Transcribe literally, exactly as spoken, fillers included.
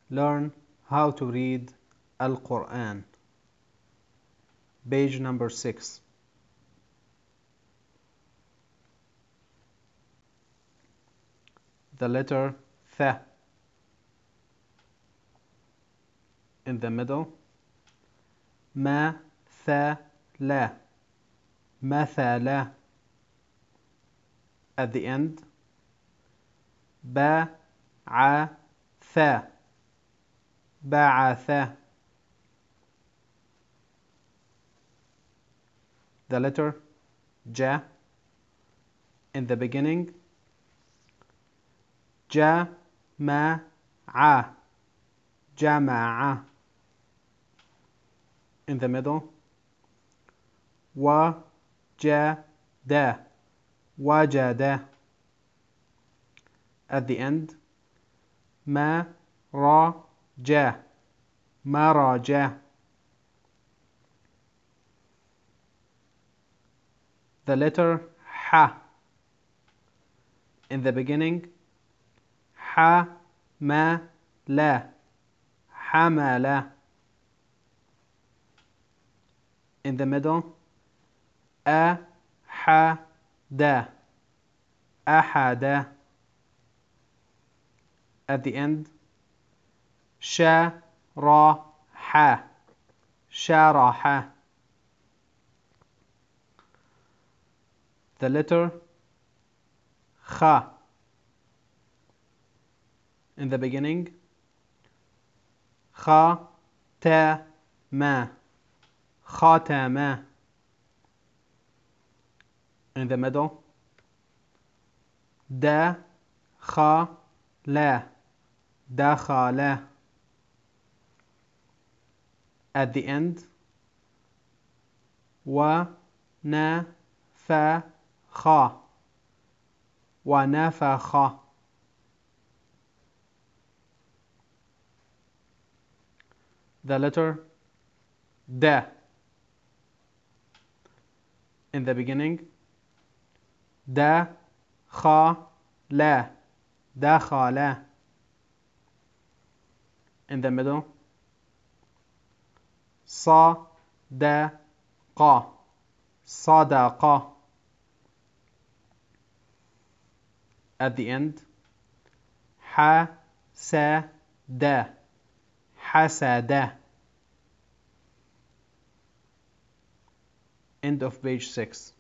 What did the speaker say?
Learn how to read Al-Quran. Page number six. The letter Th in the middle. Ma Tha La Mathala at the end. Ba A Tha Ba'atha. The letter Ja in the beginning. Ja Ma A Jama'a in the middle. Wa Ja Da Wajada at the end. Ma Ra Ja Maraja. The letter Ha in the beginning. Ha Ma La Hamala in the middle. A Ha Da Ahada at the end. Sha Ra Ha Sharaha. The letter Kha in the beginning. Kha Ta Ma Khatama in the middle. Da Kha La Dakhala at the end. Wa Na Fa Kha Wa Nafakha. The letter Da in the beginning. Da Kha La Dakhala in the middle. Sa Da Qa Sadaqa at the end. Ha Sa Da Hasada. End of page six.